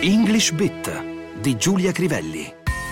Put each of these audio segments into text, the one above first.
English Bit di Giulia Crivelli.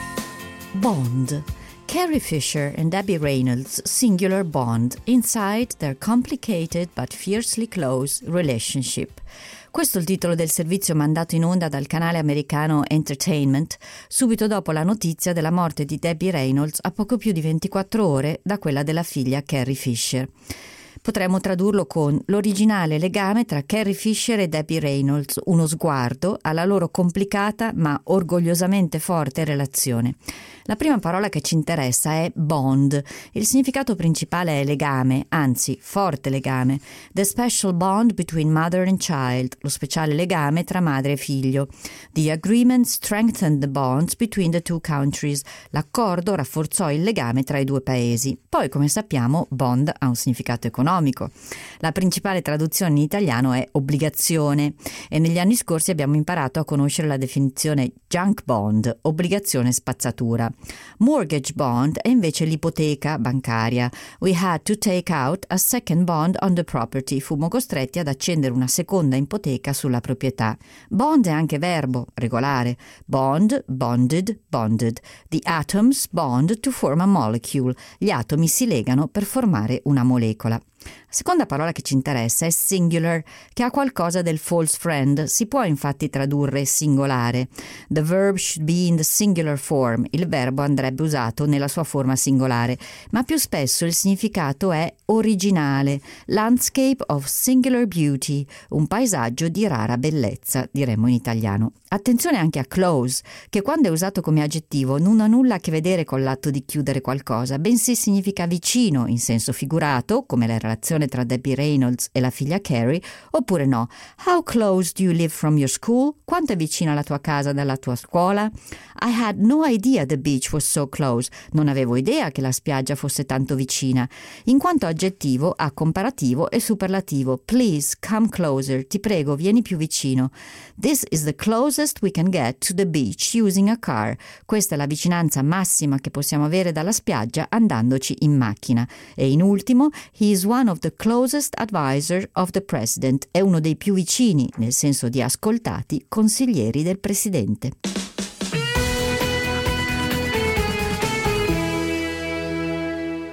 Bond. Carrie Fisher and Debbie Reynolds' singular bond inside their complicated but fiercely close relationship. Questo è il titolo del servizio mandato in onda dal canale americano Entertainment subito dopo la notizia della morte di Debbie Reynolds a poco più di 24 ore da quella della figlia Carrie Fisher. Potremmo tradurlo con l'originale legame tra Carrie Fisher e Debbie Reynolds, uno sguardo alla loro complicata ma orgogliosamente forte relazione. La prima parola che ci interessa è bond. Il significato principale è legame, anzi forte legame. The special bond between mother and child, lo speciale legame tra madre e figlio. The agreement strengthened the bonds between the two countries. L'accordo rafforzò il legame tra i due paesi. Poi, come sappiamo, bond ha un significato economico. La principale traduzione in italiano è obbligazione e negli anni scorsi abbiamo imparato a conoscere la definizione junk bond, obbligazione spazzatura. Mortgage bond è invece l'ipoteca bancaria. We had to take out a second bond on the property. Fummo costretti ad accendere una seconda ipoteca sulla proprietà. Bond è anche verbo, regolare. Bond, bonded, bonded. The atoms bond to form a molecule. Gli atomi si legano per formare una molecola. La seconda parola che ci interessa è singular, che ha qualcosa del false friend. Si può infatti tradurre singolare. The verb should be in the singular form. Il verbo andrebbe usato nella sua forma singolare, ma più spesso il significato è originale. Landscape of singular beauty, un paesaggio di rara bellezza, diremmo in italiano. Attenzione anche a close, che quando è usato come aggettivo non ha nulla a che vedere con l'atto di chiudere qualcosa, bensì significa vicino in senso figurato, come la relazione tra Debbie Reynolds e la figlia Carrie, oppure no. How close do you live from your school? Quanto è vicina la tua casa dalla tua scuola? I had no idea the beach was so close. Non avevo idea che la spiaggia fosse tanto vicina. In quanto aggettivo ha comparativo e superlativo. Please come closer. Ti prego, vieni più vicino. This is the closest we can get to the beach using a car. Questa è la vicinanza massima che possiamo avere dalla spiaggia andandoci in macchina. E in ultimo, he is one of the closest advisor of the president. È uno dei più vicini, nel senso di ascoltati, consiglieri del presidente.